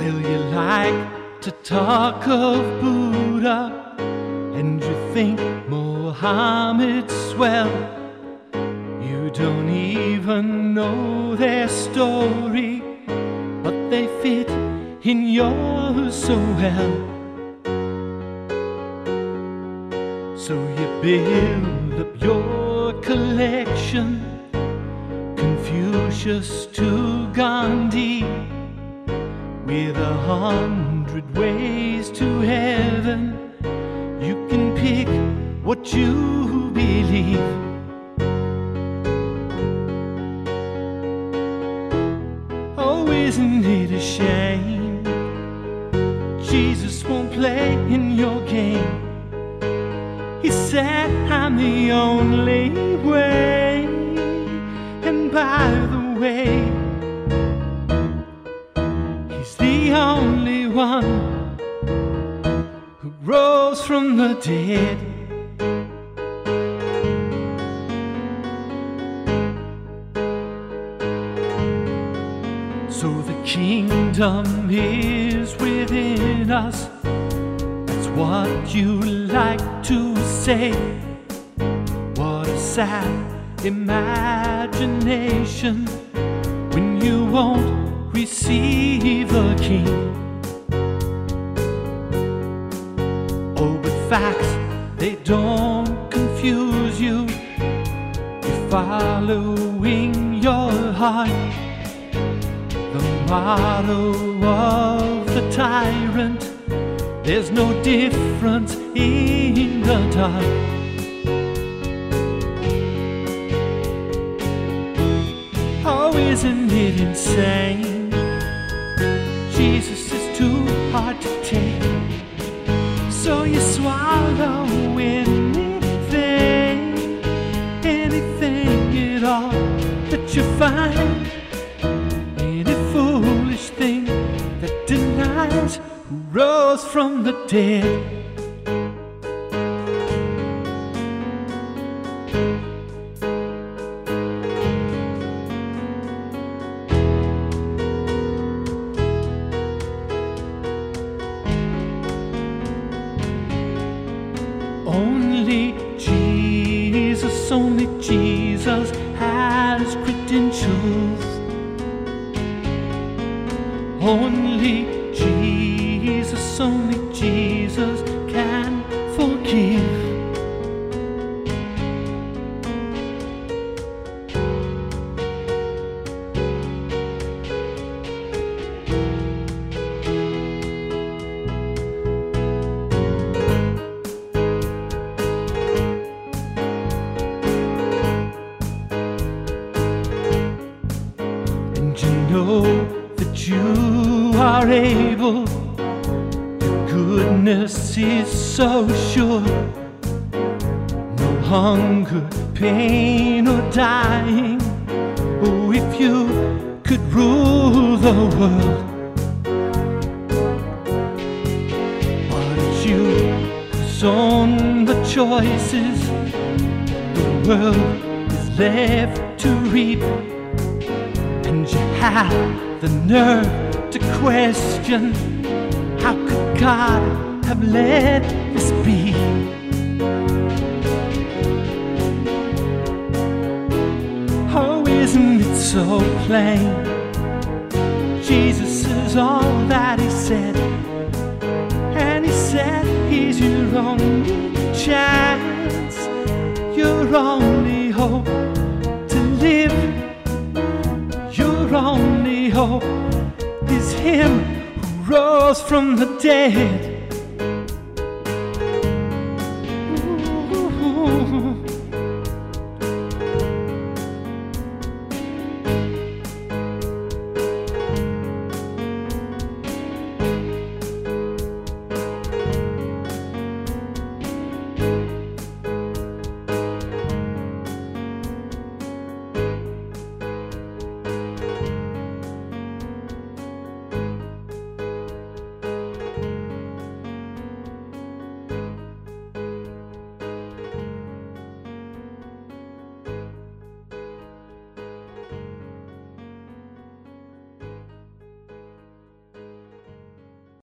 Well, you like to talk of Buddha, and you think Mohammed's swell. You don't even know their story, but they fit in yours so well. So you build up your collection, Confucius to Gandhi, with 100 ways to heaven. You can pick what you believe. Oh, isn't it a shame Jesus won't play in your game? He said, I'm the only way. And by the way, He's the only one who rose from the dead. So the kingdom is within us. That's what you like to say. What a sad imagination when you won't receive the King. Oh, but facts, they don't confuse you. You're following your heart. The motto of the tyrant, there's no difference in the dark. Oh, isn't it insane? Jesus is too hard to take, so you swallow anything at all that you find. Any foolish thing that denies who rose from the dead. Only Jesus has credentials. Only Jesus can forgive. Know that you are able. Your goodness is so sure. No hunger, pain, or dying. Oh, if you could rule the world. But it's you who's on the choices. The world is left to reap. And you have the nerve to question, how could God have let this be? Oh, isn't it so plain? Jesus is all that He said, and He said He's your only chance, your only hope to live. Your only hope is Him who rose from the dead.